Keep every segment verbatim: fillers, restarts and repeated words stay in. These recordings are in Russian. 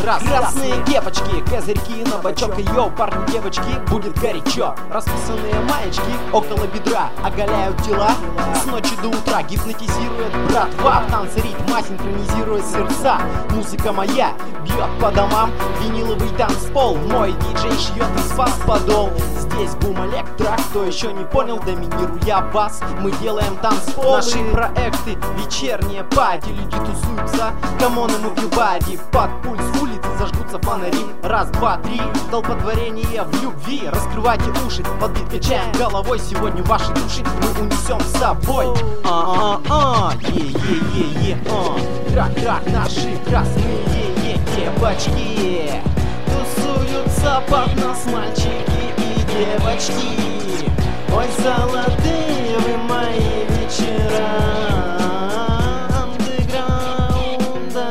раз. Красные кепочки, козырьки на бочок. Йоу, парни, девочки, будет горячо. Расписанные маечки около бедра оголяют тела с ночи до утра. Гипнотизирует братва, в танце ритма синхронизирует сердца. Музыка моя бьет по домам, виниловый танцпол. Мой диджей шьет из вас подол. Здесь бум-электро, кто еще не понял, доминируя бас. Мы делаем танцпол. Наши проекты вечерние пати. Люди тусуются, камон и муви-бади. Под пульс улицы зажгутся фонари. Раз, два, три, столпотворение в любви. Раскрывайте уши, подбит качаем головой. Сегодня ваши души мы унесем с собой. А-а-а, е-е-е-е, а. Трак-трак, наши красные девочки тусуются под нас, мальчики и девочки. Ой, золотые вы мои вечера андеграунда.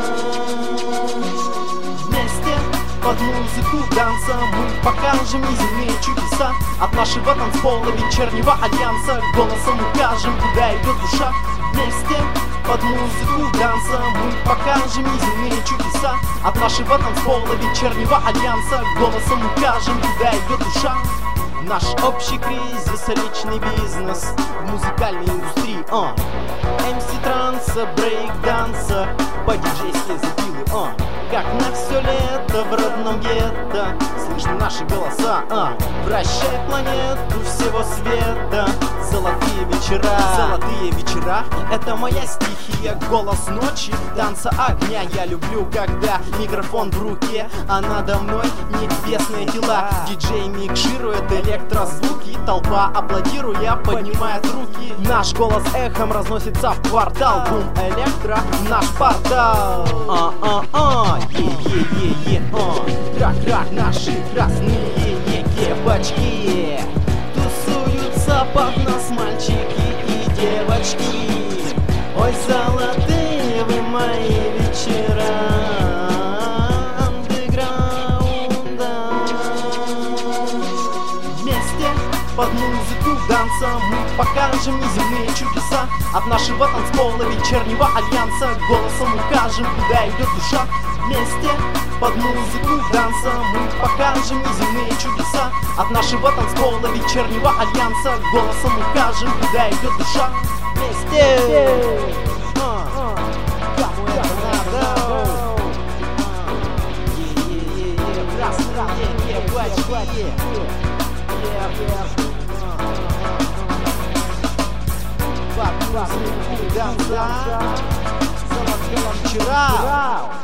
Вместе под музыку танца мы покажем неземные чудеса. От нашего танцпола вечернего альянса голосом укажем, куда идет душа. Вместе под музыку танца мы покажем неземные чудеса. От нашего танцпола вечернего альянса голосом укажем, куда идет душа. Наш общий кризис, личный бизнес в музыкальной индустрии. uh. эм си транса, брейк-данса, по-диджейски запилы. uh. Как на все лето в родном гетто слышны наши голоса. uh. Вращай планету всего света. Золотые вечера, золотые вечера, это моя стихия, голос ночи, танца огня. Я люблю, когда микрофон в руке, а надо мной небесные тела. Диджей микширует электрозвуки, толпа аплодируя поднимает руки. Наш голос эхом разносится в квартал. Бум электро, наш портал. А-а-а, е-е-е-е, а. Трак-трак, наши красные девочки тусуются под нас, мальчики и девочки. Ой, золотые вы мои вечера андеграунда. Вместе под музыку танца мы покажем неземные чудеса. От нашего танцпола вечернего альянса голосом укажем, куда идет душа. Вместе под музыку танца мы покажем неземные чудеса. От нашего танцпола вечернего альянса голосом укажем, куда идет душа. Вместе! Кому это надо? Красные девочки. Под музыку танца. Золотые вечера.